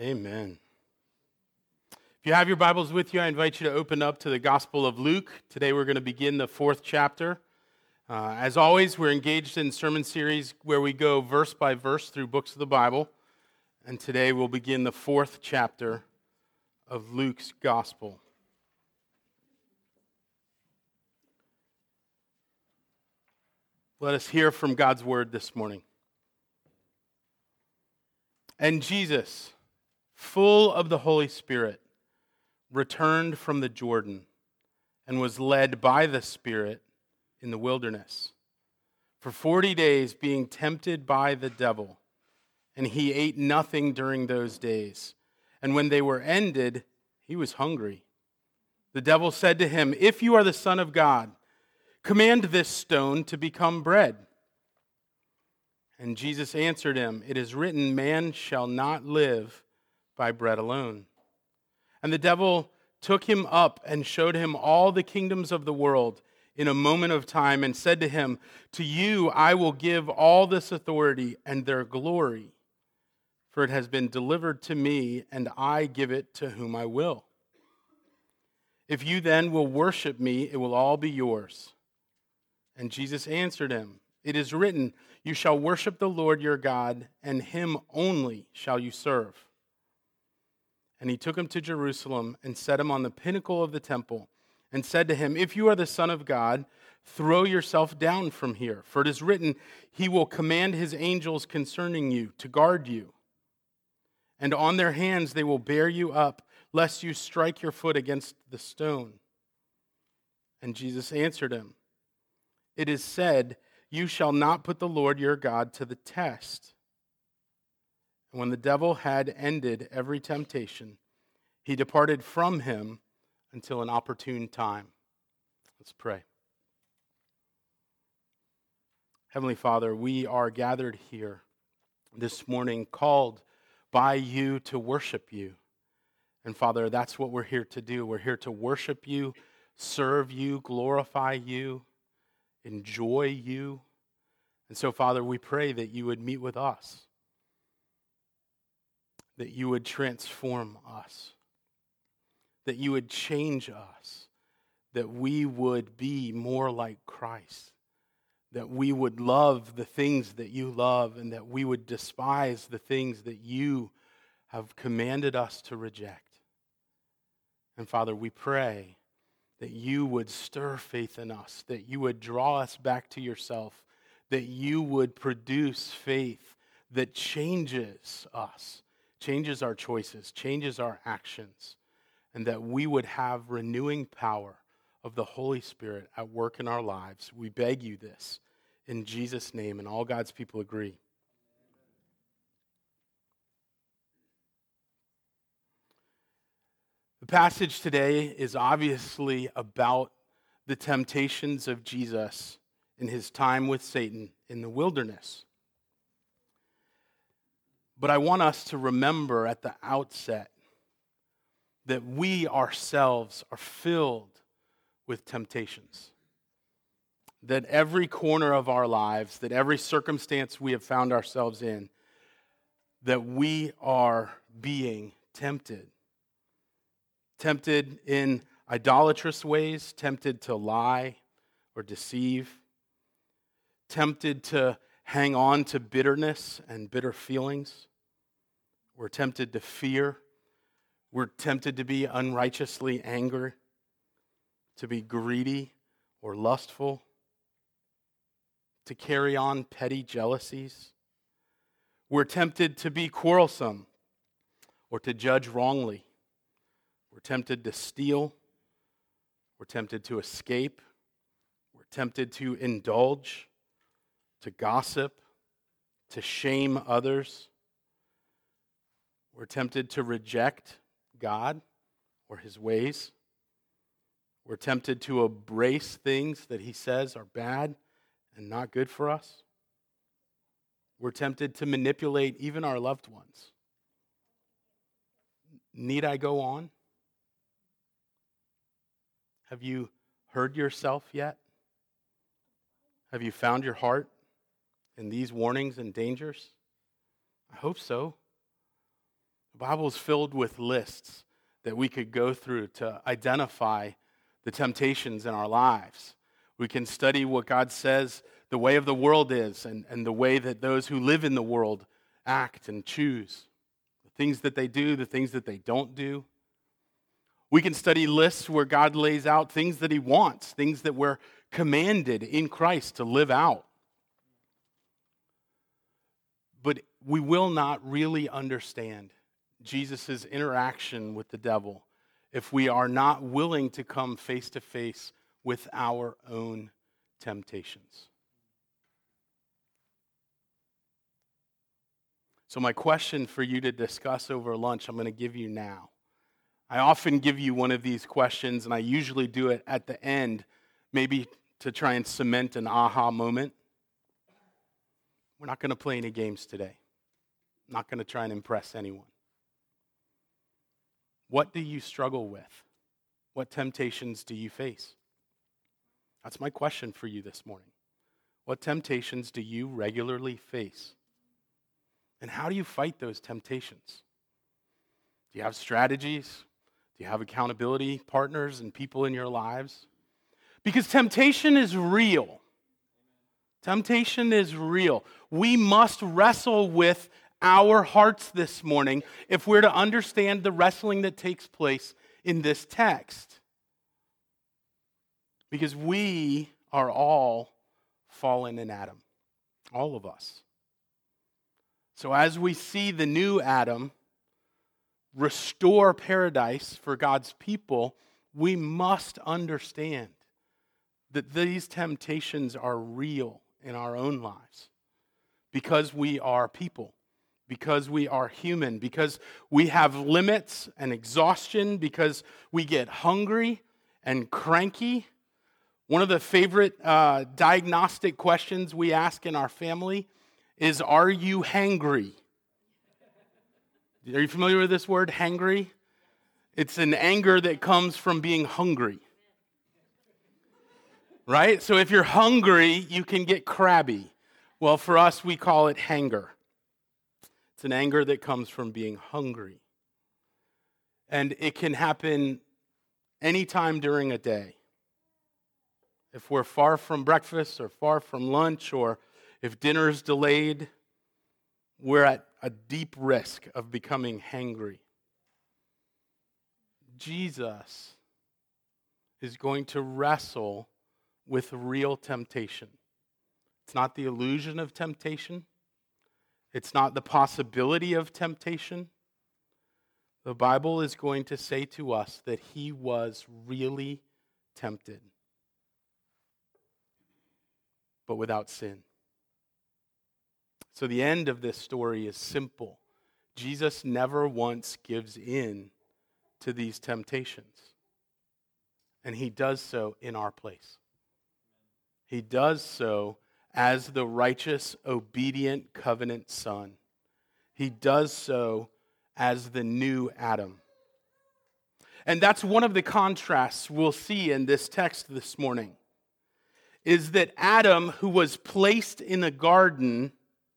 Amen. If you have your Bibles with you, I invite you to open up to the Gospel of Luke. Today we're going to begin the 4th chapter. As always, we're engaged in sermon series where we go verse by verse through books of the Bible. And today we'll begin the 4th chapter of Luke's Gospel. Let us hear from God's word this morning. And Jesus, full of the Holy Spirit, returned from the Jordan and was led by the Spirit in the wilderness for 40 days, being tempted by the devil. And he ate nothing during those days. And when they were ended, he was hungry. The devil said to him, "If you are the Son of God, command this stone to become bread." And Jesus answered him, "It is written, man shall not live by bread alone." And the devil took him up and showed him all the kingdoms of the world in a moment of time, and said to him, "To you I will give all this authority and their glory, for it has been delivered to me, and I give it to whom I will. If you then will worship me, it will all be yours." And Jesus answered him, "It is written, you shall worship the Lord your God, and him only shall you serve." And he took him to Jerusalem and set him on the pinnacle of the temple and said to him, "If you are the Son of God, throw yourself down from here. For it is written, he will command his angels concerning you to guard you. And on their hands they will bear you up, lest you strike your foot against the stone." And Jesus answered him, "It is said, you shall not put the Lord your God to the test." And when the devil had ended every temptation, he departed from him until an opportune time. Let's pray. Heavenly Father, we are gathered here this morning, called by you to worship you. And Father, that's what we're here to do. We're here to worship you, serve you, glorify you, enjoy you. And so, Father, we pray that you would meet with us, that you would transform us, that you would change us, that we would be more like Christ, that we would love the things that you love, and that we would despise the things that you have commanded us to reject. And Father, we pray that you would stir faith in us, that you would draw us back to yourself, that you would produce faith that changes us, changes our choices, changes our actions, and that we would have renewing power of the Holy Spirit at work in our lives. We beg you this in Jesus' name, and all God's people agree. The passage today is obviously about the temptations of Jesus in his time with Satan in the wilderness. But I want us to remember at the outset that we ourselves are filled with temptations. That every corner of our lives, that every circumstance we have found ourselves in, that we are being tempted. Tempted in idolatrous ways, tempted to lie or deceive, tempted to hang on to bitterness and bitter feelings. We're tempted to fear. We're tempted to be unrighteously angry, to be greedy or lustful, to carry on petty jealousies. We're tempted to be quarrelsome or to judge wrongly. We're tempted to steal. We're tempted to escape. We're tempted to indulge, to gossip, to shame others. We're tempted to reject God or his ways. We're tempted to embrace things that he says are bad and not good for us. We're tempted to manipulate even our loved ones. Need I go on? Have you heard yourself yet? Have you found your heart in these warnings and dangers? I hope so. The Bible is filled with lists that we could go through to identify the temptations in our lives. We can study what God says the way of the world is and the way that those who live in the world act and choose. The things that they do, the things that they don't do. We can study lists where God lays out things that he wants, things that we're commanded in Christ to live out. But we will not really understand Jesus' interaction with the devil if we are not willing to come face to face with our own temptations. So my question for you to discuss over lunch, I'm going to give you now. I often give you one of these questions, and I usually do it at the end, maybe to try and cement an aha moment. We're not going to play any games today. I'm not going to try and impress anyone. What do you struggle with? What temptations do you face? That's my question for you this morning. What temptations do you regularly face? And how do you fight those temptations? Do you have strategies? Do you have accountability partners and people in your lives? Because temptation is real. Temptation is real. We must wrestle with our hearts this morning if we're to understand the wrestling that takes place in this text. Because we are all fallen in Adam. All of us. So as we see the new Adam restore paradise for God's people, we must understand that these temptations are real in our own lives. Because we are people. Because we are human. Because we have limits and exhaustion. Because we get hungry and cranky. One of the favorite diagnostic questions we ask in our family is, are you hangry? Are you familiar with this word, hangry? It's an anger that comes from being hungry. Right? So if you're hungry, you can get crabby. Well, for us, we call it hanger. It's an anger that comes from being hungry. And it can happen anytime during a day. If we're far from breakfast or far from lunch, or if dinner is delayed, we're at a deep risk of becoming hangry. Jesus is going to wrestle with real temptation. It's not the illusion of temptation. It's not the possibility of temptation. The Bible is going to say to us that he was really tempted, but without sin. So the end of this story is simple. Jesus never once gives in to these temptations. And he does so in our place. He does so as the righteous, obedient covenant son. He does so as the new Adam. And that's one of the contrasts we'll see in this text this morning, is that Adam, who was placed in a garden,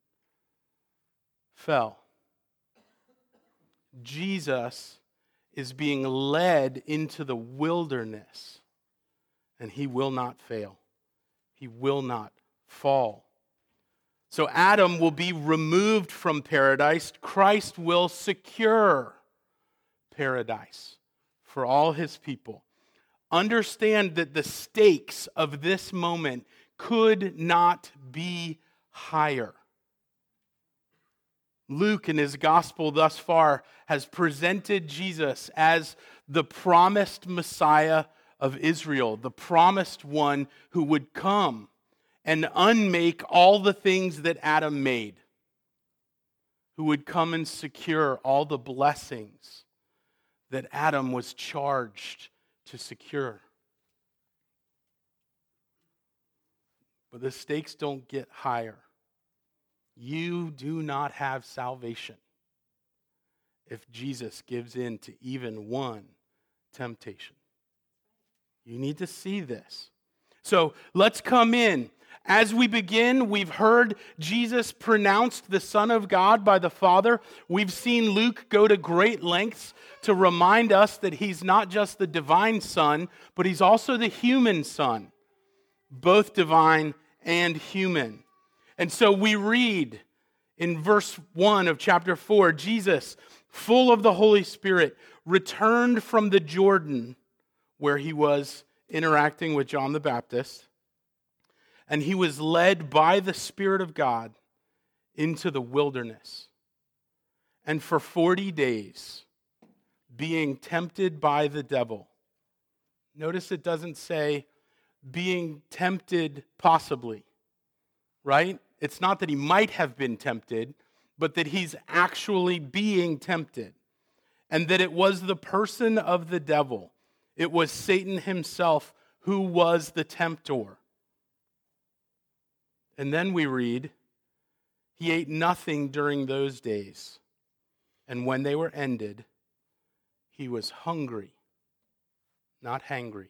fell. Jesus is being led into the wilderness, and he will not fail. He will not fall. So Adam will be removed from paradise. Christ will secure paradise for all his people. Understand that the stakes of this moment could not be higher. Luke, in his gospel thus far, has presented Jesus as the promised Messiah of Israel, the promised one who would come and unmake all the things that Adam made, who would come and secure all the blessings that Adam was charged to secure. But the stakes don't get higher. You do not have salvation if Jesus gives in to even one temptation. You need to see this. So let's come in. As we begin, we've heard Jesus pronounced the Son of God by the Father. We've seen Luke go to great lengths to remind us that he's not just the divine Son, but he's also the human Son, both divine and human. And so we read in verse 1 of chapter 4, Jesus, full of the Holy Spirit, returned from the Jordan where he was interacting with John the Baptist, and he was led by the Spirit of God into the wilderness. And for 40 days, being tempted by the devil. Notice it doesn't say being tempted possibly, right? It's not that he might have been tempted, but that he's actually being tempted. And that it was the person of the devil. It was Satan himself who was the tempter. And then we read, he ate nothing during those days. And when they were ended, he was hungry, not hangry.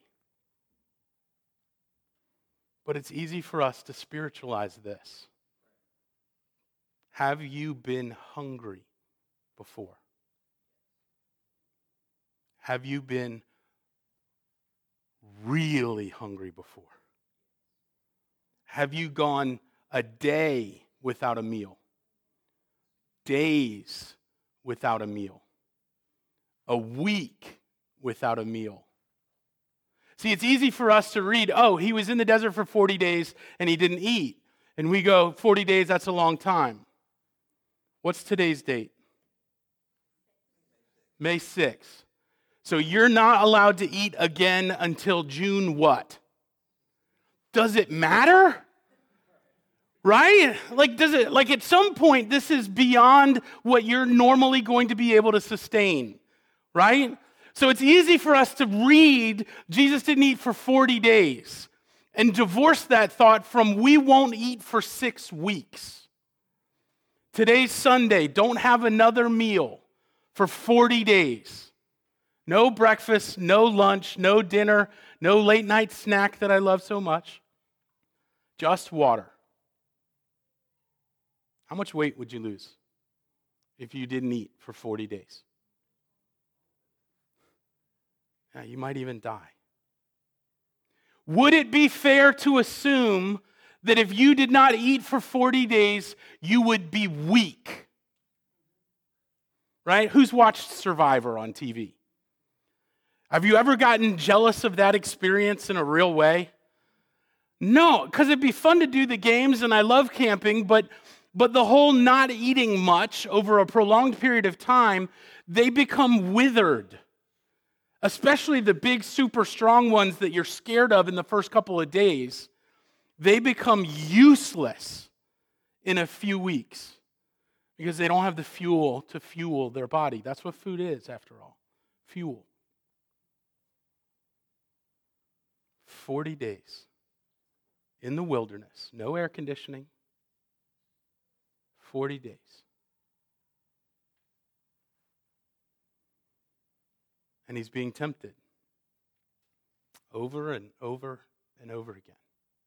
But it's easy for us to spiritualize this. Have you been hungry before? Have you been really hungry before? Have you gone a day without a meal? Days without a meal? A week without a meal? See, it's easy for us to read, oh, he was in the desert for 40 days and he didn't eat. And we go, 40 days, that's a long time. What's today's date? May 6th. So you're not allowed to eat again until June what? Does it matter? Right? Like at some point, this is beyond what you're normally going to be able to sustain. Right? So it's easy for us to read, Jesus didn't eat for 40 days, and divorce that thought from we won't eat for 6 weeks. Today's Sunday, don't have another meal for 40 days. No breakfast, no lunch, no dinner, no late night snack that I love so much. Just water. How much weight would you lose if you didn't eat for 40 days? Yeah, you might even die. Would it be fair to assume that if you did not eat for 40 days, you would be weak? Right? Who's watched Survivor on TV? Have you ever gotten jealous of that experience in a real way? No, because it'd be fun to do the games, and I love camping, but the whole not eating much over a prolonged period of time, they become withered. Especially the big, super strong ones that you're scared of in the first couple of days, they become useless in a few weeks because they don't have the fuel to fuel their body. That's what food is, after all. Fuel. 40 days in the wilderness, no air conditioning, 40 days. And he's being tempted over and over and over again.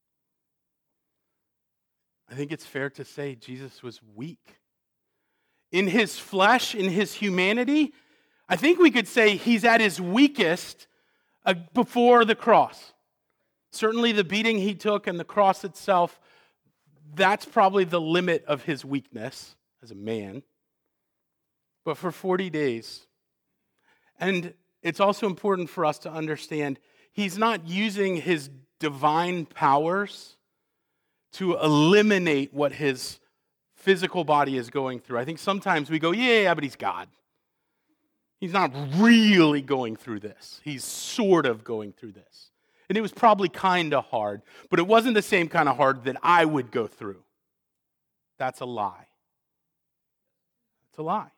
I think it's fair to say Jesus was weak. In his flesh, in his humanity, I think we could say he's at his weakest before the cross. Certainly the beating he took and the cross itself, that's probably the limit of his weakness as a man. But for 40 days, and it's also important for us to understand he's not using his divine powers to eliminate what his physical body is going through. I think sometimes we go, yeah, but he's God. He's not really going through this. He's sort of going through this. And it was probably kind of hard, but it wasn't the same kind of hard that I would go through. That's a lie. It's a lie.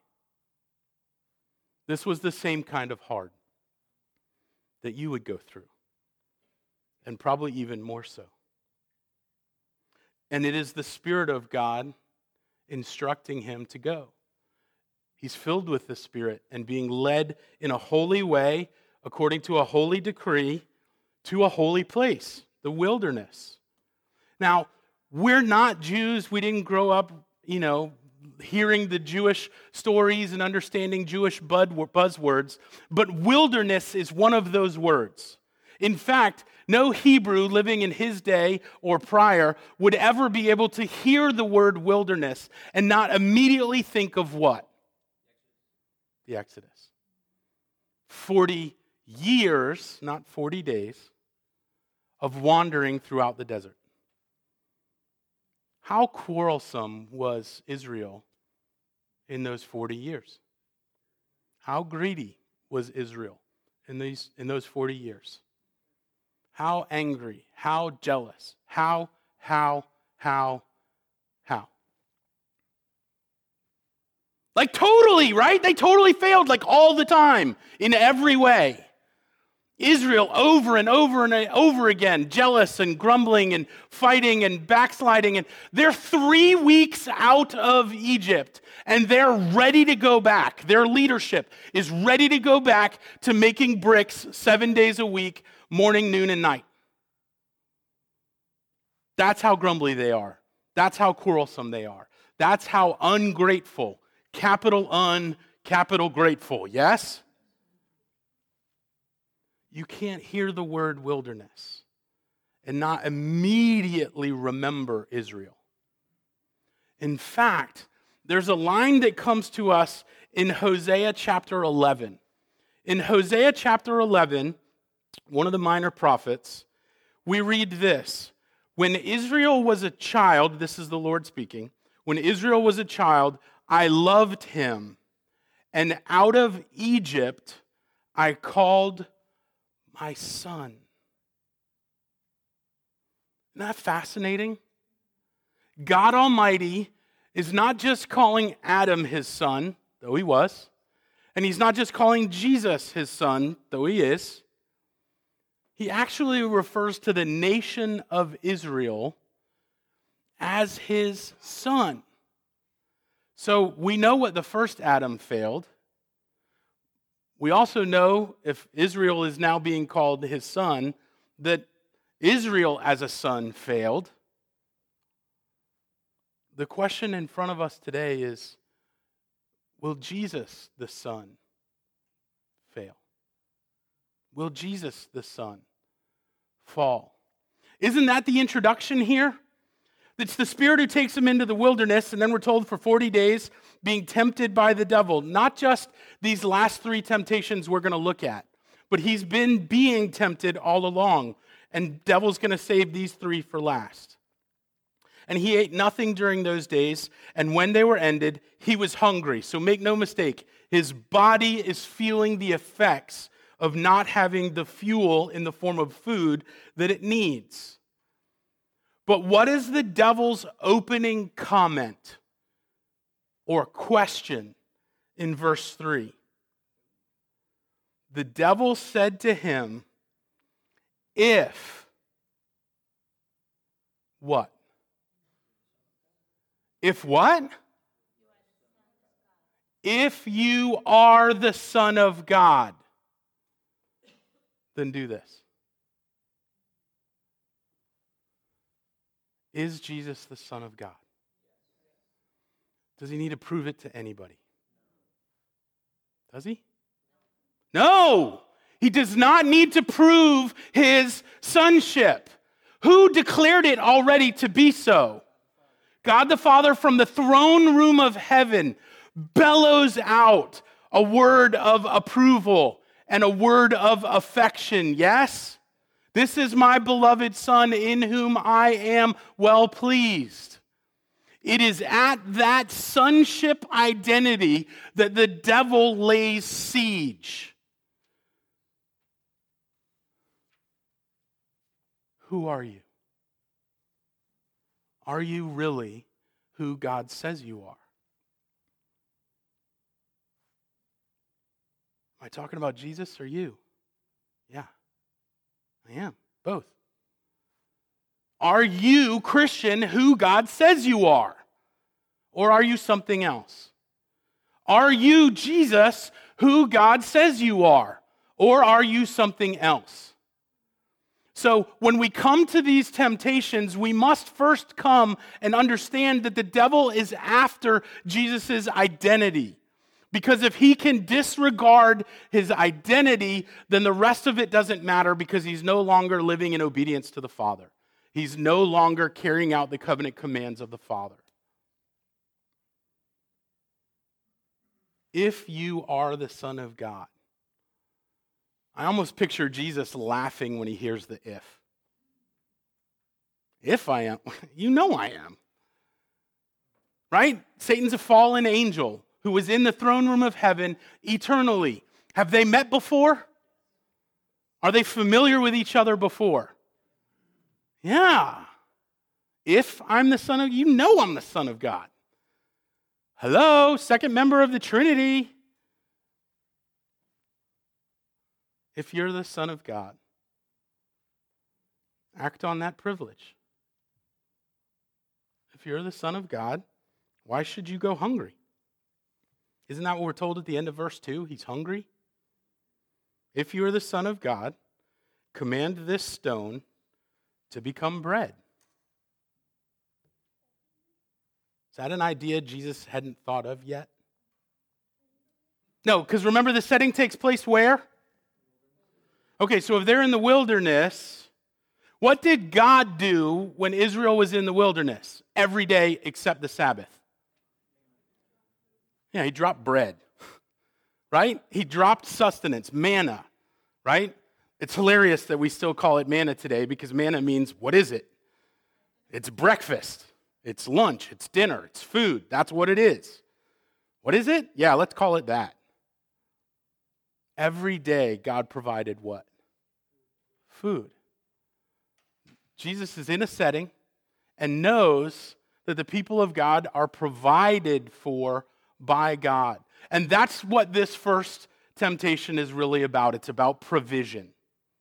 This was the same kind of hard that you would go through, and probably even more so. And it is the Spirit of God instructing him to go. He's filled with the Spirit and being led in a holy way, according to a holy decree, to a holy place, the wilderness. Now, we're not Jews. We didn't grow up, hearing the Jewish stories and understanding Jewish buzzwords, but wilderness is one of those words. In fact, no Hebrew living in his day or prior would ever be able to hear the word wilderness and not immediately think of what? The Exodus. 40 years, not 40 days, of wandering throughout the desert. How quarrelsome was Israel in those 40 years? How greedy was Israel in those 40 years? How angry, how jealous, how? Like totally, right? They totally failed like all the time in every way. Israel over and over and over again, jealous and grumbling and fighting and backsliding. And they're 3 weeks out of Egypt and they're ready to go back. Their leadership is ready to go back to making bricks 7 days a week, morning, noon, and night. That's how grumbly they are. That's how quarrelsome they are. That's how ungrateful, capital Un, capital grateful, yes? You can't hear the word wilderness and not immediately remember Israel. In fact, there's a line that comes to us in Hosea chapter 11. In Hosea chapter 11, one of the minor prophets, we read this. When Israel was a child, this is the Lord speaking, when Israel was a child, I loved him, and out of Egypt I called my son. Isn't that fascinating? God Almighty is not just calling Adam his son, though he was, and he's not just calling Jesus his son, though he is. He actually refers to the nation of Israel as his son. So we know what the first Adam failed. We also know, if Israel is now being called his son, that Israel as a son failed. The question in front of us today is, will Jesus the Son fail? Will Jesus the Son fall? Isn't that the introduction here? It's the Spirit who takes him into the wilderness, and then we're told for 40 days being tempted by the devil. Not just these last 3 temptations we're going to look at, but he's been being tempted all along, and devil's going to save these 3 for last. And he ate nothing during those days, and when they were ended, he was hungry. So make no mistake, his body is feeling the effects of not having the fuel in the form of food that it needs. But what is the devil's opening comment or question in verse 3? The devil said to him, if what? If what? If you are the Son of God, then do this. Is Jesus the Son of God? Does he need to prove it to anybody? Does he? No! He does not need to prove his sonship. Who declared it already to be so? God the Father from the throne room of heaven bellows out a word of approval and a word of affection, yes? This is my beloved Son in whom I am well pleased. It is at that sonship identity that the devil lays siege. Who are you? Are you really who God says you are? Am I talking about Jesus or you? Yeah. I am. Both. Are you, Christian, who God says you are? Or are you something else? Are you, Jesus, who God says you are? Or are you something else? So when we come to these temptations, we must first come and understand that the devil is after Jesus' identity. Because if he can disregard his identity, then the rest of it doesn't matter because he's no longer living in obedience to the Father. He's no longer carrying out the covenant commands of the Father. If you are the Son of God. I almost picture Jesus laughing when he hears the if. If I am, you know I am. Right? Satan's a fallen angel who was in the throne room of heaven eternally. Have they met before? Are they familiar with each other before? Yeah. If I'm the Son of, you know I'm the Son of God. Hello, second member of the Trinity. If you're the Son of God, act on that privilege. If you're the Son of God, why should you go hungry? Isn't that what we're told at the end of verse 2? He's hungry. If you are the Son of God, command this stone to become bread. Is that an idea Jesus hadn't thought of yet? No, because remember the setting takes place where? Okay, so if they're in the wilderness, what did God do when Israel was in the wilderness? Every day except the Sabbath. Yeah, he dropped bread, right? He dropped sustenance, manna, right? It's hilarious that we still call it manna today because manna means, what is it? It's breakfast, it's lunch, it's dinner, it's food. That's what it is. What is it? Yeah, let's call it that. Every day, God provided what? Food. Jesus is in a setting and knows that the people of God are provided for by God. And that's what this first temptation is really about. It's about provision.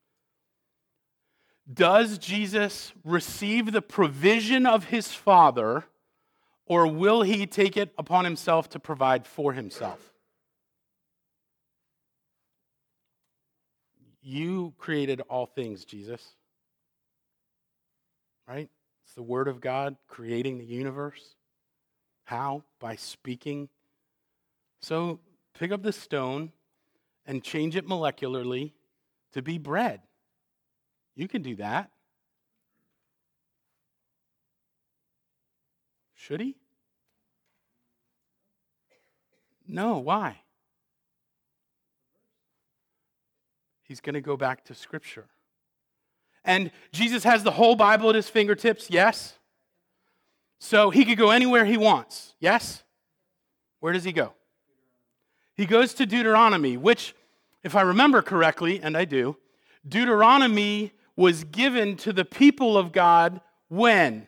Does Jesus receive the provision of his Father, or will he take it upon himself to provide for himself? You created all things, Jesus. Right? It's the Word of God creating the universe. How? By speaking. So pick up the stone and change it molecularly to be bread. You can do that. Should he? No, why? He's going to go back to Scripture. And Jesus has the whole Bible at his fingertips, yes? So he could go anywhere he wants, yes? Where does he go? He goes to Deuteronomy, which, if I remember correctly, and I do, Deuteronomy was given to the people of God when?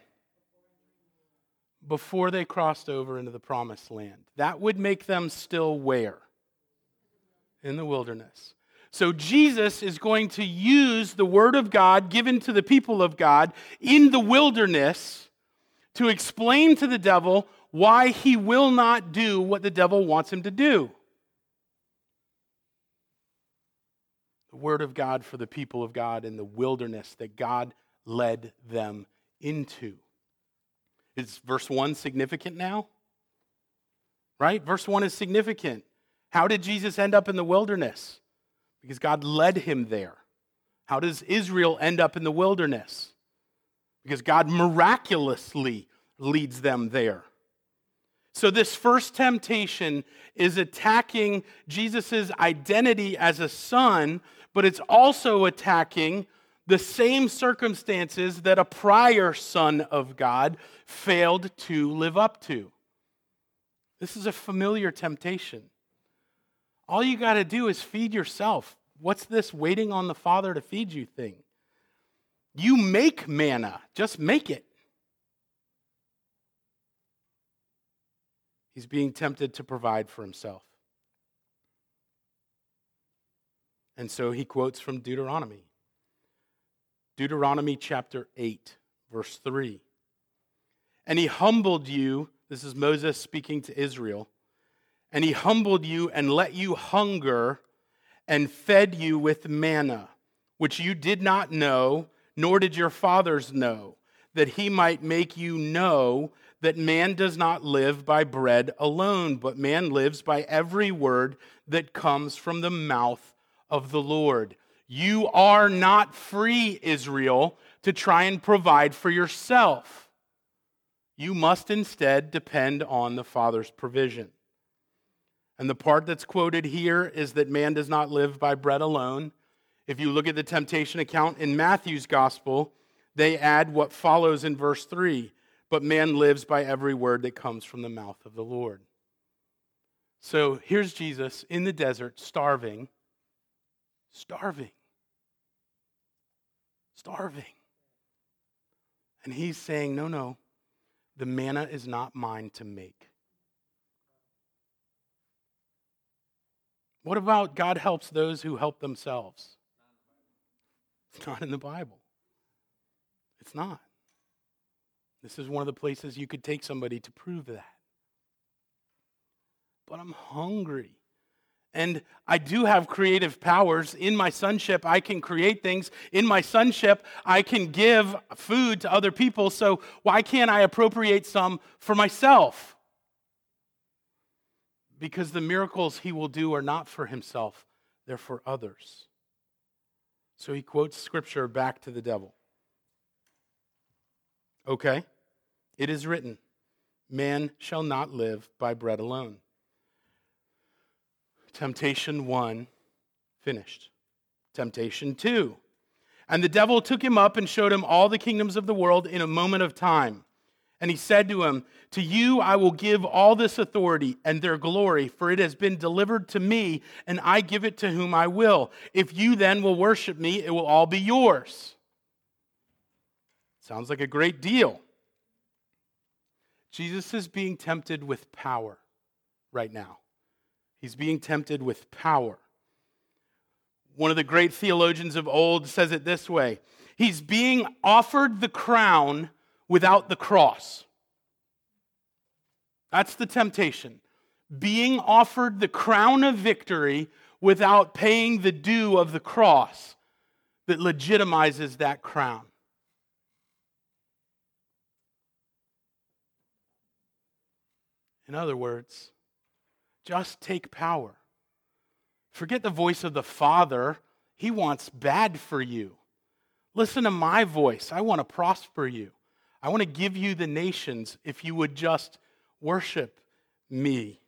Before they crossed over into the promised land. That would make them still where? In the wilderness. So Jesus is going to use the Word of God given to the people of God in the wilderness to explain to the devil why he will not do what the devil wants him to do. The Word of God for the people of God in the wilderness that God led them into. Is verse 1 significant now? Right? Verse 1 is significant. How did Jesus end up in the wilderness? Because God led him there. How does Israel end up in the wilderness? Because God miraculously leads them there. So this first temptation is attacking Jesus' identity as a son, but it's also attacking the same circumstances that a prior son of God failed to live up to. This is a familiar temptation. All you got to do is feed yourself. What's this waiting on the Father to feed you thing? You make manna. Just make it. He's being tempted to provide for himself. And so he quotes from Deuteronomy. Deuteronomy chapter 8, verse 3. And he humbled you, this is Moses speaking to Israel, and he humbled you and let you hunger and fed you with manna, which you did not know, nor did your fathers know, that he might make you know that man does not live by bread alone, but man lives by every word that comes from the mouth of the Lord. You are not free, Israel, to try and provide for yourself. You must instead depend on the Father's provision. And the part that's quoted here is that man does not live by bread alone. If you look at the temptation account in Matthew's gospel, they add what follows in verse 3, but man lives by every word that comes from the mouth of the Lord. So here's Jesus in the desert, starving. And he's saying, no, the manna is not mine to make. What about God helps those who help themselves? It's not in the Bible. It's not. This is one of the places you could take somebody to prove that. But I'm hungry. And I do have creative powers. In my sonship, I can create things. In my sonship, I can give food to other people. So why can't I appropriate some for myself? Because the miracles he will do are not for himself, they're for others. So he quotes scripture back to the devil. Okay, it is written, man shall not live by bread alone. Temptation 1, finished. Temptation 2. And the devil took him up and showed him all the kingdoms of the world in a moment of time. And he said to him, to you I will give all this authority and their glory, for it has been delivered to me, and I give it to whom I will. If you then will worship me, it will all be yours. Sounds like a great deal. Jesus is being tempted with power right now. He's being tempted with power. One of the great theologians of old says it this way. He's being offered the crown without the cross. That's the temptation. Being offered the crown of victory without paying the due of the cross that legitimizes that crown. In other words, just take power. Forget the voice of the Father. He wants bad for you. Listen to my voice. I want to prosper you. I want to give you the nations if you would just worship me.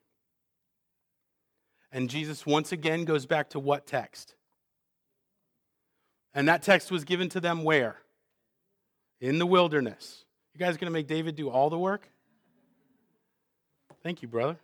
And Jesus once again goes back to what text? And that text was given to them where? In the wilderness. You guys going to make David do all the work? Thank you, brother.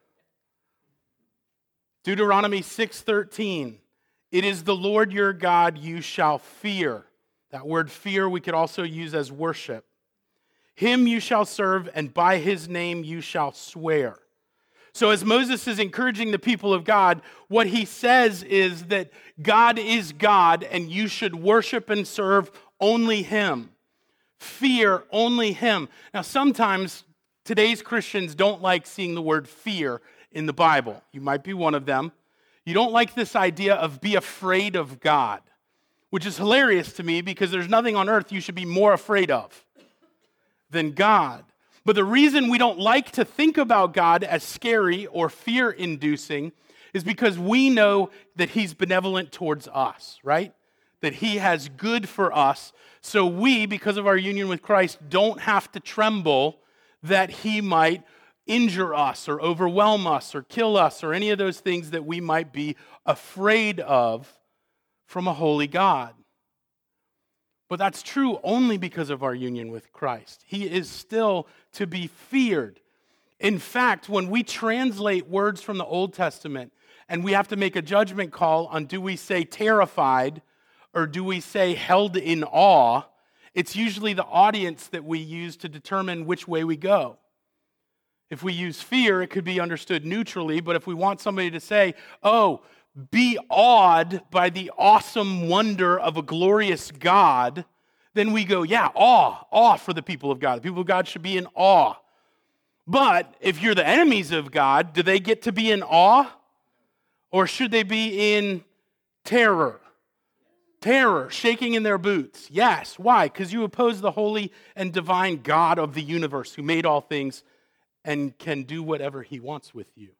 Deuteronomy 6:13. It is the Lord your God you shall fear. That word fear we could also use as worship. Him you shall serve, and by his name you shall swear. So as Moses is encouraging the people of God, what he says is that God is God, and you should worship and serve only him. Fear only him. Now sometimes today's Christians don't like seeing the word fear in the Bible. You might be one of them. You don't like this idea of be afraid of God, which is hilarious to me because there's nothing on earth you should be more afraid of than God. But the reason we don't like to think about God as scary or fear-inducing is because we know that he's benevolent towards us, right? That he has good for us. So we, because of our union with Christ, don't have to tremble that he might injure us or overwhelm us or kill us or any of those things that we might be afraid of from a holy God. But that's true only because of our union with Christ. He is still to be feared. In fact, when we translate words from the Old Testament and we have to make a judgment call on do we say terrified or do we say held in awe, it's usually the audience that we use to determine which way we go. If we use fear, it could be understood neutrally, but if we want somebody to say, oh, be awed by the awesome wonder of a glorious God, then we go, yeah, awe for the people of God. The people of God should be in awe. But if you're the enemies of God, do they get to be in awe? Or should they be in terror? Terror, shaking in their boots. Yes. Why? Because you oppose the holy and divine God of the universe who made all things and can do whatever he wants with you.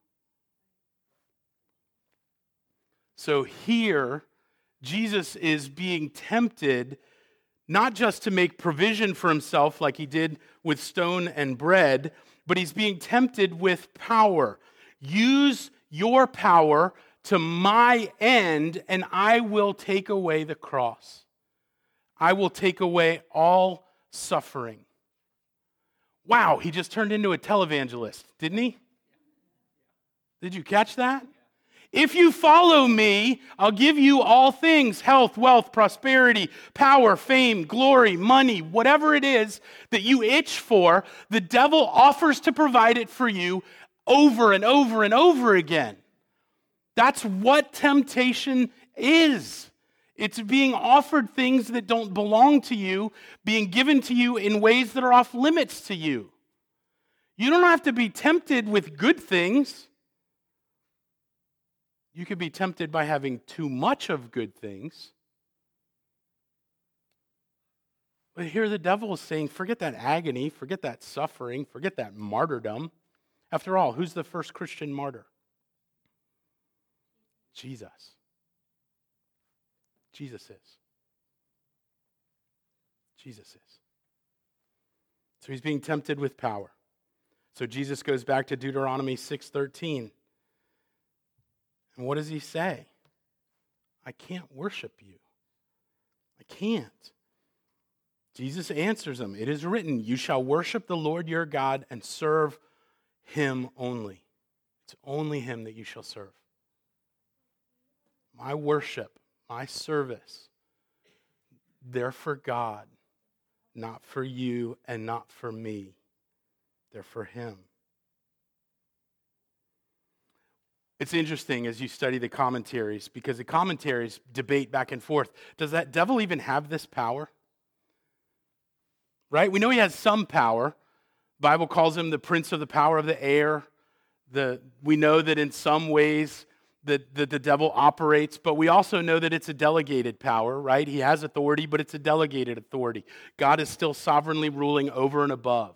So here, Jesus is being tempted not just to make provision for himself like he did with stone and bread, but he's being tempted with power. Use your power to my end, and I will take away the cross. I will take away all suffering. Wow, he just turned into a televangelist, didn't he? Did you catch that? If you follow me, I'll give you all things, health, wealth, prosperity, power, fame, glory, money, whatever it is that you itch for, the devil offers to provide it for you over and over and over again. That's what temptation is. It's being offered things that don't belong to you, being given to you in ways that are off limits to you. You don't have to be tempted with good things. You could be tempted by having too much of good things. But here the devil is saying, forget that agony, forget that suffering, forget that martyrdom. After all, who's the first Christian martyr? Jesus. Jesus is. Jesus is. So he's being tempted with power. So Jesus goes back to Deuteronomy 6:13. And what does he say? I can't worship you. I can't. Jesus answers him. It is written, you shall worship the Lord your God and serve him only. It's only him that you shall serve. My worship, my service, they're for God, not for you and not for me. They're for him. It's interesting as you study the commentaries, because the commentaries debate back and forth. Does that devil even have this power? Right? We know he has some power. The Bible calls him the prince of the power of the air. We know that in some ways that the devil operates, but we also know that it's a delegated power, right? He has authority, but it's a delegated authority. God is still sovereignly ruling over and above.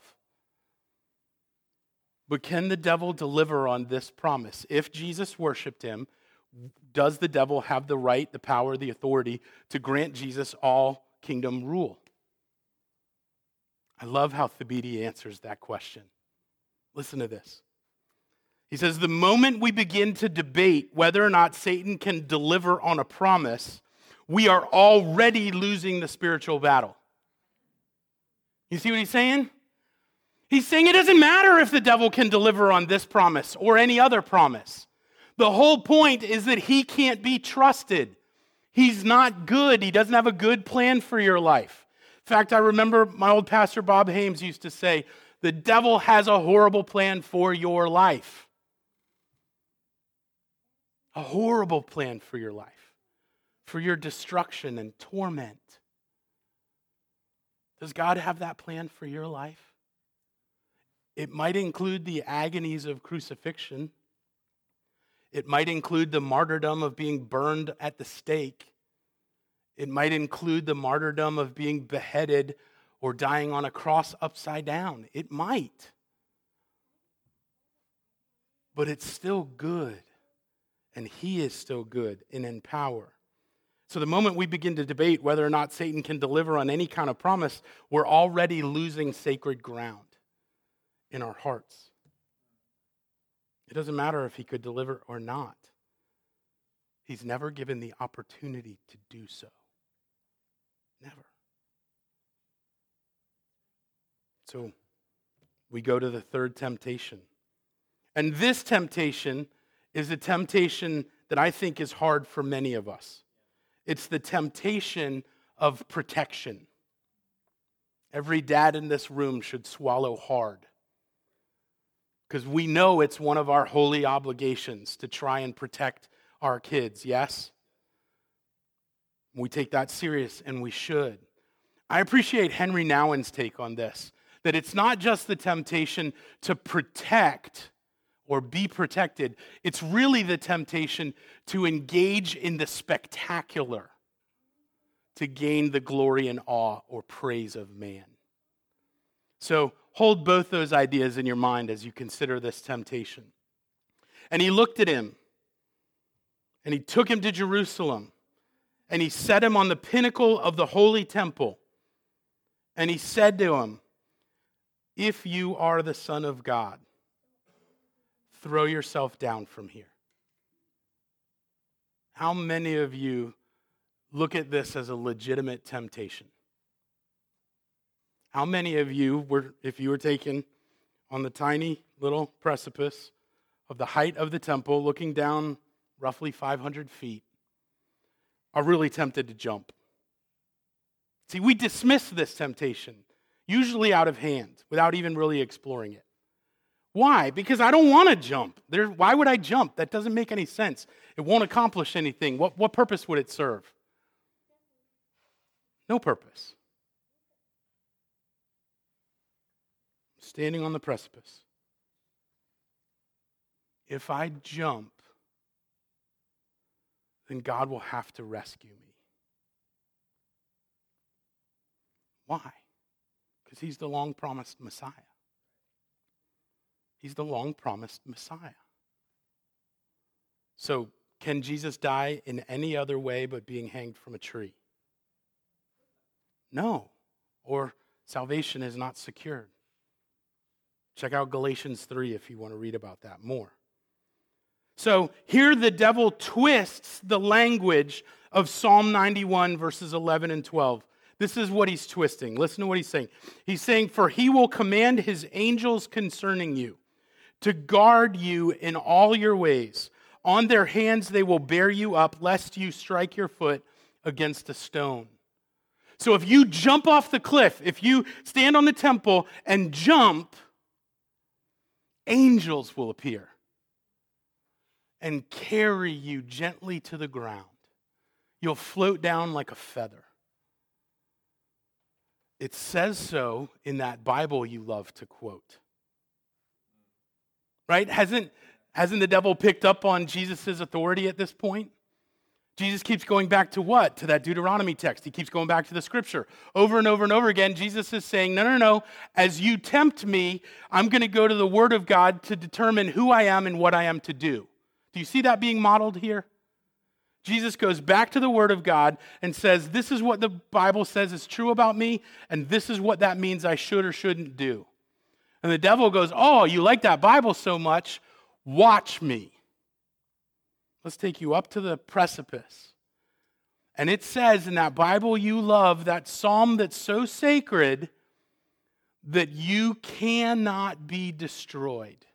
But can the devil deliver on this promise? If Jesus worshiped him, does the devil have the right, the power, the authority to grant Jesus all kingdom rule? I love how Thabiti answers that question. Listen to this. He says, the moment we begin to debate whether or not Satan can deliver on a promise, we are already losing the spiritual battle. You see what he's saying? He's saying it doesn't matter if the devil can deliver on this promise or any other promise. The whole point is that he can't be trusted. He's not good. He doesn't have a good plan for your life. In fact, I remember my old pastor Bob Hames used to say, the devil has a horrible plan for your life. A horrible plan for your life, for your destruction and torment. Does God have that plan for your life? It might include the agonies of crucifixion. It might include the martyrdom of being burned at the stake. It might include the martyrdom of being beheaded or dying on a cross upside down. It might. But it's still good. And he is still good and in power. So the moment we begin to debate whether or not Satan can deliver on any kind of promise, we're already losing sacred ground in our hearts. It doesn't matter if he could deliver or not. He's never given the opportunity to do so. Never. So we go to the third temptation. And this temptation is a temptation that I think is hard for many of us. It's the temptation of protection. Every dad in this room should swallow hard, because we know it's one of our holy obligations to try and protect our kids, yes? We take that serious, and we should. I appreciate Henry Nouwen's take on this, that it's not just the temptation to protect or be protected. It's really the temptation to engage in the spectacular to gain the glory and awe or praise of man. So hold both those ideas in your mind as you consider this temptation. And he looked at him, and he took him to Jerusalem, and he set him on the pinnacle of the holy temple. And he said to him, "If you are the Son of God, throw yourself down from here." How many of you look at this as a legitimate temptation? How many of you if you were taken on the tiny little precipice of the height of the temple, looking down roughly 500 feet, are really tempted to jump? See, we dismiss this temptation, usually out of hand, without even really exploring it. Why? Because I don't want to jump. Why would I jump? That doesn't make any sense. It won't accomplish anything. What purpose would it serve? No purpose. Standing on the precipice. If I jump, then God will have to rescue me. Why? Because he's the long-promised Messiah. He's the long-promised Messiah. So, can Jesus die in any other way but being hanged from a tree? No. Or salvation is not secured. Check out Galatians 3 if you want to read about that more. So here the devil twists the language of Psalm 91 verses 11 and 12. This is what he's twisting. Listen to what he's saying. He's saying, "For he will command his angels concerning you to guard you in all your ways. On their hands they will bear you up, lest you strike your foot against a stone." So if you jump off the cliff, if you stand on the temple and jump, angels will appear and carry you gently to the ground. You'll float down like a feather. It says so in that Bible you love to quote. Right? Hasn't the devil picked up on Jesus' authority at this point? Jesus keeps going back to what? To that Deuteronomy text. He keeps going back to the scripture. Over and over and over again, Jesus is saying, no. As you tempt me, I'm going to go to the Word of God to determine who I am and what I am to do. Do you see that being modeled here? Jesus goes back to the Word of God and says, this is what the Bible says is true about me, and this is what that means I should or shouldn't do. And the devil goes, oh, you like that Bible so much, watch me. Let's take you up to the precipice. And it says in that Bible you love, that psalm that's so sacred, that you cannot be destroyed.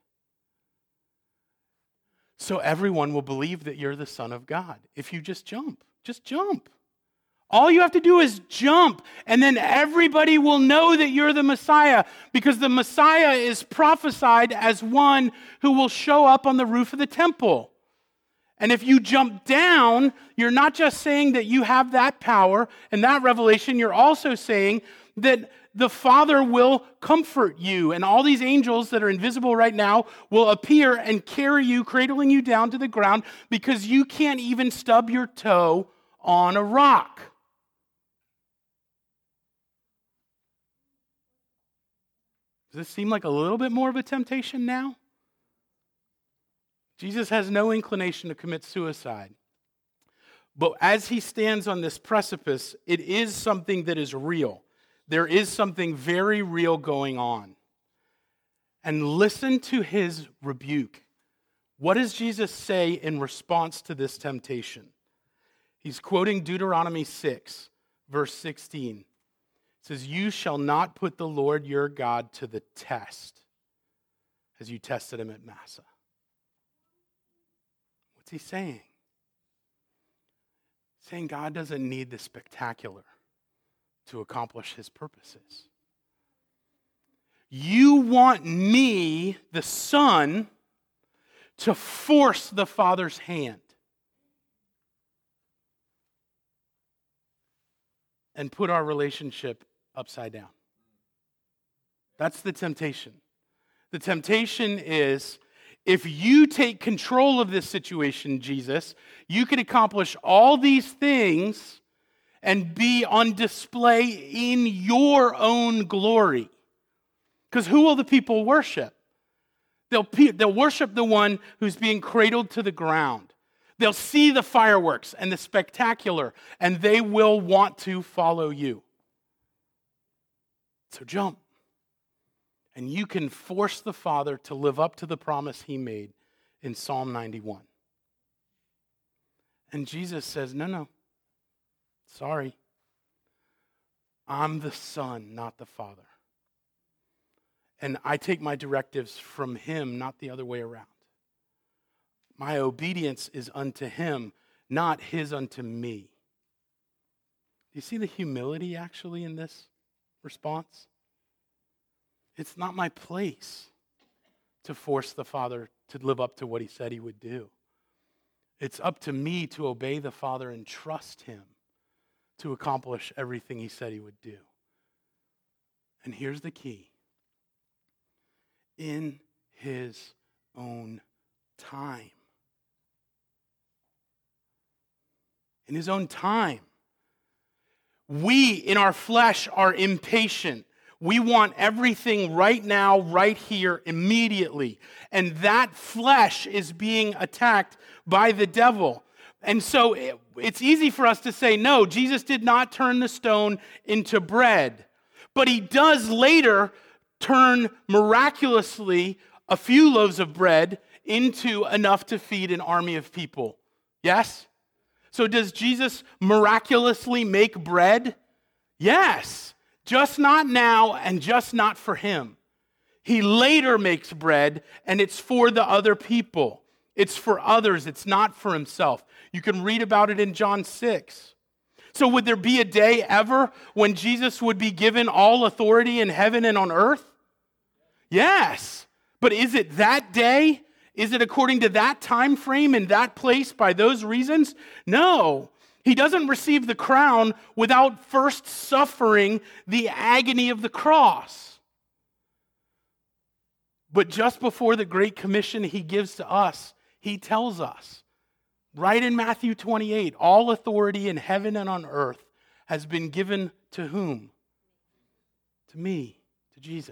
So everyone will believe that you're the Son of God. If you just jump. Just jump. All you have to do is jump, and then everybody will know that you're the Messiah, because the Messiah is prophesied as one who will show up on the roof of the temple. And if you jump down, you're not just saying that you have that power and that revelation, you're also saying that the Father will comfort you, and all these angels that are invisible right now will appear and carry you, cradling you down to the ground, because you can't even stub your toe on a rock. Does this seem like a little bit more of a temptation now? Jesus has no inclination to commit suicide. But as he stands on this precipice, it is something that is real. There is something very real going on. And listen to his rebuke. What does Jesus say in response to this temptation? He's quoting Deuteronomy 6, verse 16. It says, "You shall not put the Lord your God to the test, as you tested him at Massah." What's he saying? Saying God doesn't need the spectacular to accomplish his purposes. You want me, the Son, to force the Father's hand and put our relationship upside down. That's the temptation. The temptation is, if you take control of this situation, Jesus, you can accomplish all these things, and be on display in your own glory. Because who will the people worship? They'll worship the one who's being cradled to the ground. They'll see the fireworks and the spectacular, and they will want to follow you. So jump. And you can force the Father to live up to the promise he made in Psalm 91. And Jesus says, no, sorry. I'm the Son, not the Father. And I take my directives from him, not the other way around. My obedience is unto him, not his unto me. Do you see the humility actually in this response? It's not my place to force the Father to live up to what he said he would do. It's up to me to obey the Father and trust him to accomplish everything he said he would do. And here's the key. In his own time. In his own time. We, in our flesh, are impatient. We want everything right now, right here, immediately. And that flesh is being attacked by the devil. And so it's easy for us to say, no, Jesus did not turn the stone into bread. But he does later turn miraculously a few loaves of bread into enough to feed an army of people. Yes? So does Jesus miraculously make bread? Yes. Just not now and just not for him. He later makes bread and it's for the other people. It's for others. It's not for himself. You can read about it in John 6. So would there be a day ever when Jesus would be given all authority in heaven and on earth? Yes. But is it that day? Is it according to that time frame in that place by those reasons? No. He doesn't receive the crown without first suffering the agony of the cross. But just before the Great Commission he gives to us, he tells us, right in Matthew 28, all authority in heaven and on earth has been given to whom? To me, to Jesus.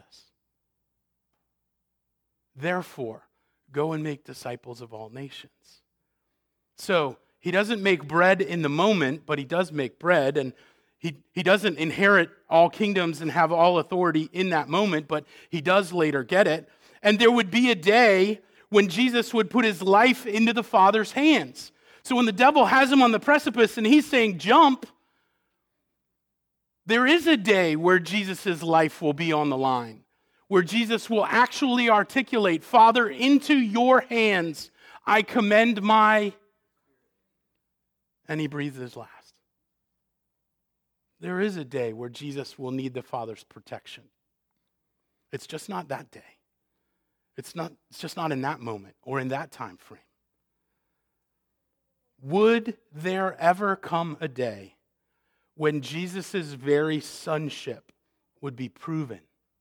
Therefore, go and make disciples of all nations. So, he doesn't make bread in the moment, but he does make bread, and he doesn't inherit all kingdoms and have all authority in that moment, but he does later get it. And there would be a day when Jesus would put his life into the Father's hands. So when the devil has him on the precipice and he's saying, jump, there is a day where Jesus' life will be on the line, where Jesus will actually articulate, Father, into your hands I commend my... And he breathes his last. There is a day where Jesus will need the Father's protection. It's just not that day. It's just not in that moment or in that time frame. Would there ever come a day when Jesus' very sonship would be proven?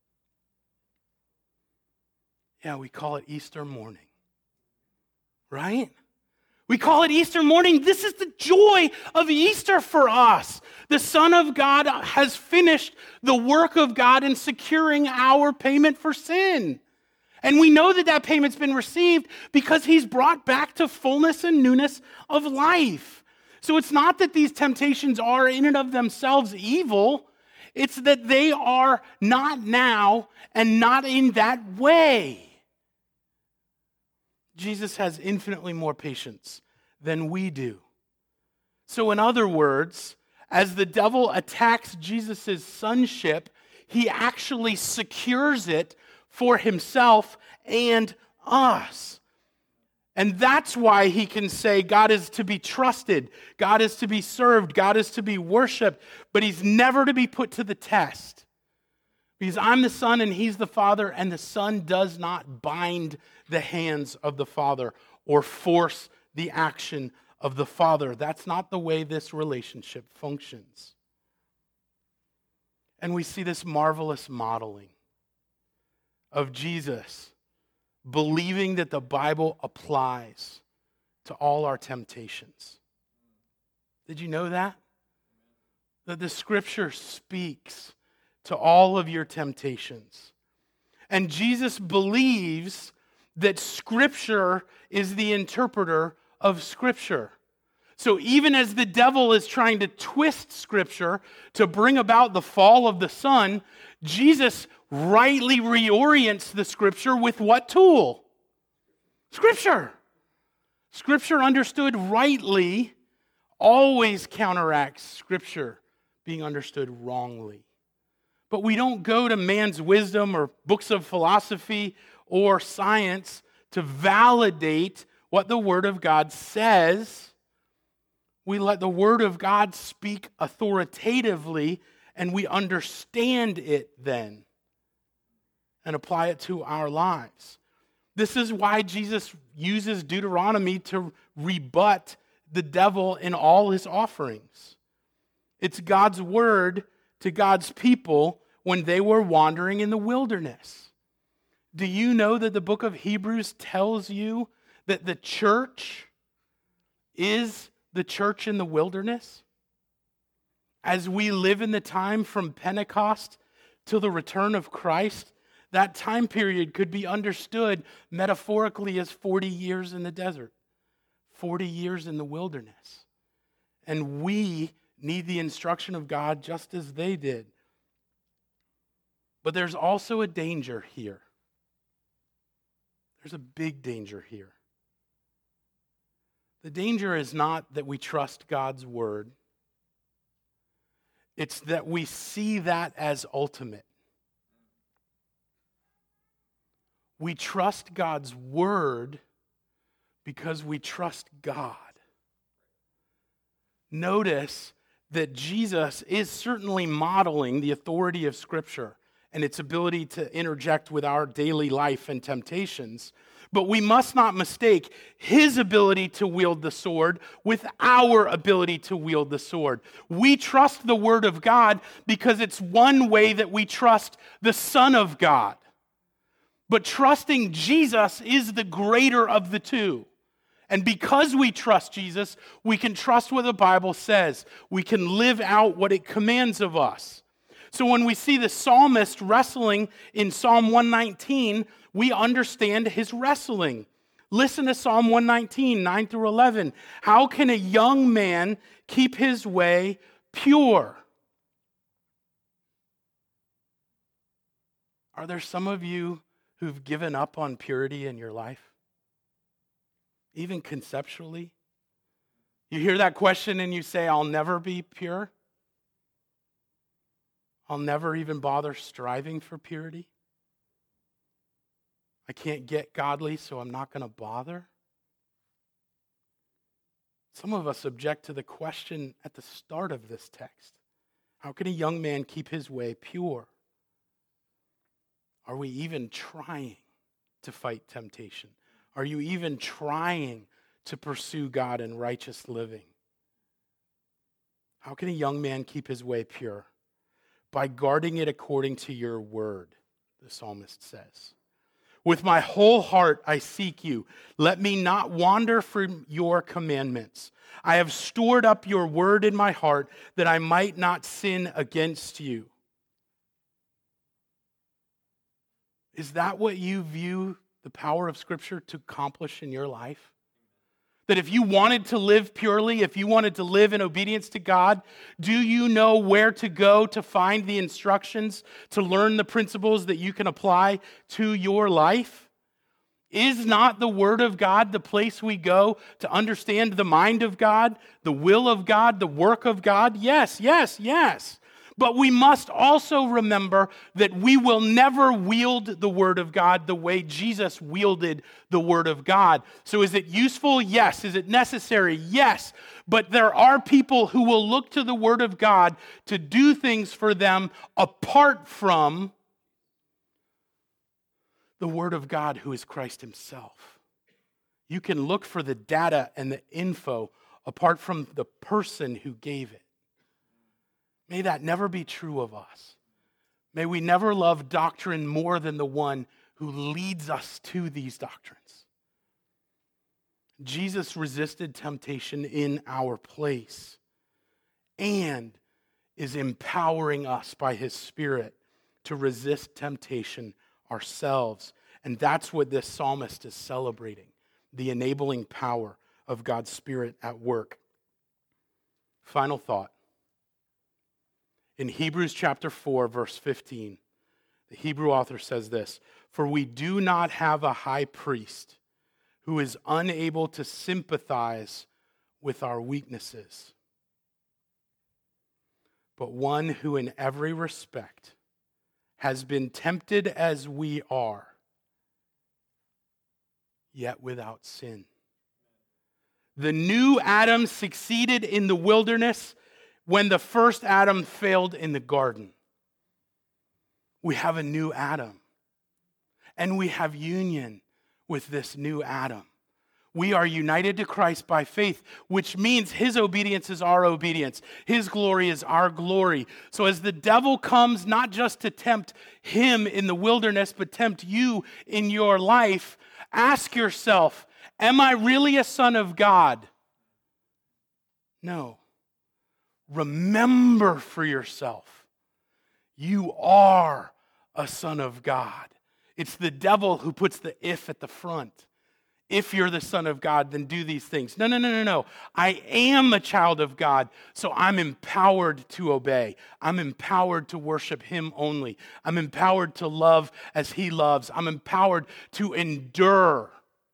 Yeah, we call it Easter morning. Right? We call it Easter morning. This is the joy of Easter for us. The Son of God has finished the work of God in securing our payment for sin. And we know that that payment's been received because he's brought back to fullness and newness of life. So it's not that these temptations are in and of themselves evil. It's that they are not now and not in that way. Jesus has infinitely more patience than we do. So in other words, as the devil attacks Jesus' sonship, he actually secures it for himself and us. And that's why he can say God is to be trusted, God is to be served, God is to be worshiped, but he's never to be put to the test. Because I'm the Son and he's the Father, and the Son does not bind the hands of the Father or force the action of the Father. That's not the way this relationship functions. And we see this marvelous modeling of Jesus believing that the Bible applies to all our temptations. Did you know that? that the Scripture speaks to all of your temptations. And Jesus believes that Scripture is the interpreter of Scripture. So even as the devil is trying to twist Scripture to bring about the fall of the Son, Jesus rightly reorients the Scripture with what tool? Scripture. Scripture understood rightly always counteracts Scripture being understood wrongly. But we don't go to man's wisdom or books of philosophy or science to validate what the Word of God says. We let the Word of God speak authoritatively, and we understand it then and apply it to our lives. This is why Jesus uses Deuteronomy to rebut the devil in all his offerings. It's God's word to God's people when they were wandering in the wilderness. Do you know that the book of Hebrews tells you that the church is the church in the wilderness? As we live in the time from Pentecost till the return of Christ, that time period could be understood metaphorically as 40 years in the desert, 40 years in the wilderness. And we need the instruction of God just as they did. But there's also a danger here. There's a big danger here. The danger is not that we trust God's word. It's that we see that as ultimate. We trust God's word because we trust God. Notice that Jesus is certainly modeling the authority of Scripture and its ability to interject with our daily life and temptations. But we must not mistake his ability to wield the sword with our ability to wield the sword. We trust the Word of God because it's one way that we trust the Son of God. But trusting Jesus is the greater of the two. And because we trust Jesus, we can trust what the Bible says. We can live out what it commands of us. So when we see the psalmist wrestling in Psalm 119, we understand his wrestling. Listen to Psalm 119, 9 through 11. How can a young man keep his way pure? Are there some of you who've given up on purity in your life? Even conceptually? You hear that question and you say, I'll never be pure? I'll never even bother striving for purity? I can't get godly, so I'm not going to bother? Some of us object to the question at the start of this text. How can a young man keep his way pure? Are we even trying to fight temptation? Are you even trying to pursue God in righteous living? How can a young man keep his way pure? By guarding it according to your word, the psalmist says. With my whole heart I seek you. Let me not wander from your commandments. I have stored up your word in my heart that I might not sin against you. Is that what you view the power of Scripture to accomplish in your life? That if you wanted to live purely, if you wanted to live in obedience to God, do you know where to go to find the instructions, to learn the principles that you can apply to your life? Is not the Word of God the place we go to understand the mind of God, the will of God, the work of God? Yes, yes, yes. But we must also remember that we will never wield the Word of God the way Jesus wielded the Word of God. So is it useful? Yes. Is it necessary? Yes. But there are people who will look to the Word of God to do things for them apart from the Word of God, who is Christ Himself. You can look for the data and the info apart from the person who gave it. May that never be true of us. May we never love doctrine more than the one who leads us to these doctrines. Jesus resisted temptation in our place. And is empowering us by his Spirit to resist temptation ourselves. And that's what this psalmist is celebrating, the enabling power of God's Spirit at work. Final thought. In Hebrews chapter 4, verse 15, the Hebrew author says this, "For we do not have a high priest who is unable to sympathize with our weaknesses, but one who in every respect has been tempted as we are, yet without sin." The new Adam succeeded in the wilderness when the first Adam failed in the garden. We have a new Adam, and we have union with this new Adam. We are united to Christ by faith, which means his obedience is our obedience. His glory is our glory. So as the devil comes not just to tempt him in the wilderness, but tempt you in your life, ask yourself, am I really a son of God? No. Remember for yourself, you are a son of God. It's the devil who puts the if at the front. If you're the son of God, then do these things. No. I am a child of God, so I'm empowered to obey. I'm empowered to worship him only. I'm empowered to love as he loves. I'm empowered to endure,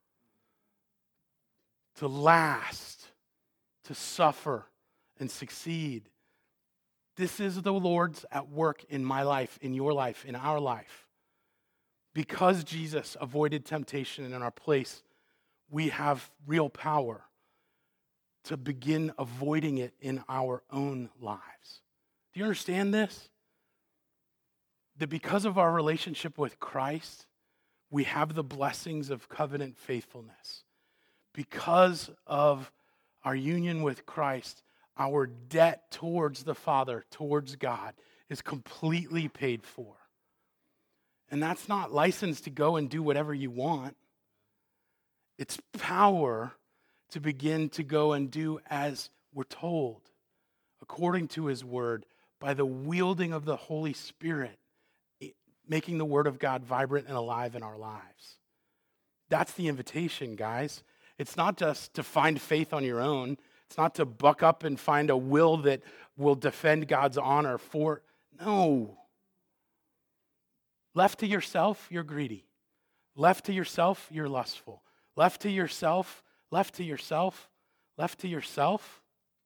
to last, to suffer and succeed. This is the Lord's at work in my life, in your life, in our life. Because Jesus avoided temptation in our place, we have real power to begin avoiding it in our own lives. Do you understand this? That because of our relationship with Christ, we have the blessings of covenant faithfulness. Because of our union with Christ, our debt towards the Father, towards God, is completely paid for. And that's not license to go and do whatever you want. It's power to begin to go and do as we're told, according to his word, by the wielding of the Holy Spirit, making the word of God vibrant and alive in our lives. That's the invitation, guys. It's not just to find faith on your own. It's not to buck up and find a will that will defend God's honor for. No. Left to yourself, you're greedy. Left to yourself, you're lustful. Left to yourself, left to yourself, left to yourself.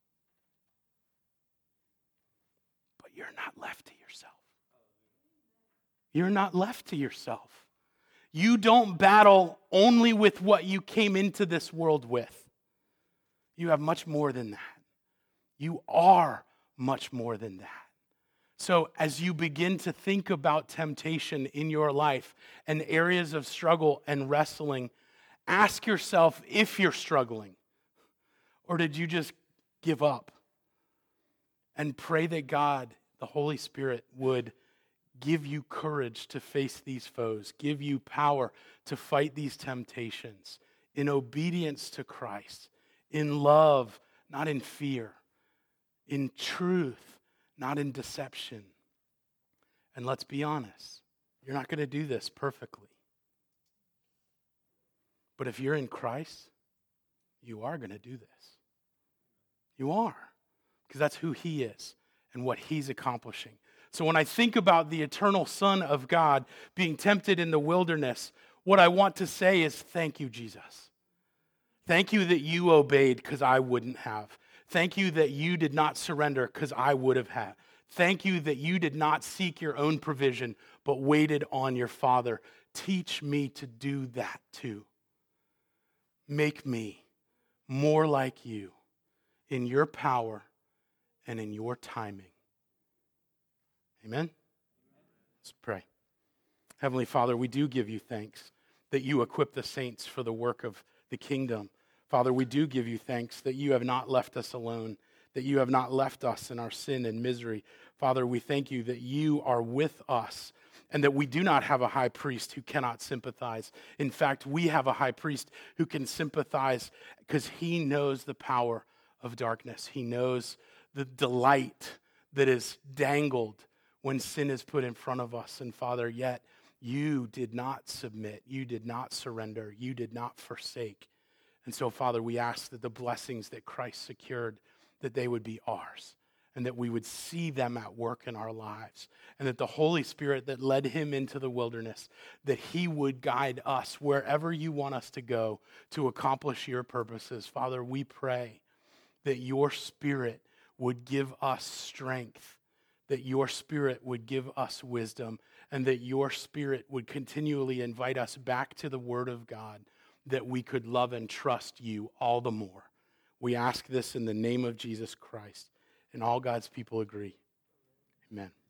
But you're not left to yourself. You're not left to yourself. You don't battle only with what you came into this world with. You have much more than that. You are much more than that. So as you begin to think about temptation in your life and areas of struggle and wrestling, ask yourself if you're struggling, or did you just give up? And pray that God, the Holy Spirit, would give you courage to face these foes, give you power to fight these temptations in obedience to Christ, in love, not in fear, in truth, not in deception. And let's be honest, you're not going to do this perfectly. But if you're in Christ, you are going to do this. You are. Because that's who he is and what he's accomplishing. So when I think about the eternal Son of God being tempted in the wilderness, what I want to say is thank you, Jesus. Thank you that you obeyed because I wouldn't have. Thank you that you did not surrender because I would have had. Thank you that you did not seek your own provision, but waited on your Father. Teach me to do that too. Make me more like you in your power and in your timing. Amen? Let's pray. Heavenly Father, we do give you thanks that you equip the saints for the work of the kingdom. Father, we do give you thanks that you have not left us alone, that you have not left us in our sin and misery. Father, we thank you that you are with us and that we do not have a high priest who cannot sympathize. In fact, we have a high priest who can sympathize because he knows the power of darkness. He knows the delight that is dangled when sin is put in front of us. And Father, yet you did not submit. You did not surrender. You did not forsake. And so, Father, we ask that the blessings that Christ secured, that they would be ours, and that we would see them at work in our lives, and that the Holy Spirit that led him into the wilderness, that he would guide us wherever you want us to go to accomplish your purposes. Father, we pray that your Spirit would give us strength, that your Spirit would give us wisdom, and that your Spirit would continually invite us back to the Word of God, that we could love and trust you all the more. We ask this in the name of Jesus Christ. And all God's people agree. Amen.